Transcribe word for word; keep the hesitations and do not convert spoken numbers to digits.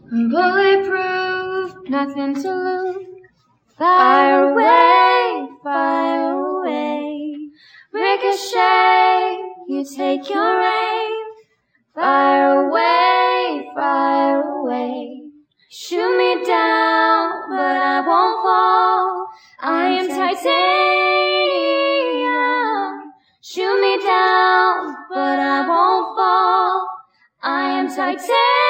Bulletproof, nothing to lose. Fire away, fire away. Ricochet, you take your aim. Fire away, fire away. Shoot me down, but I won't fall. I am titanium. Shoot me down, but I won't fall. I am titanium.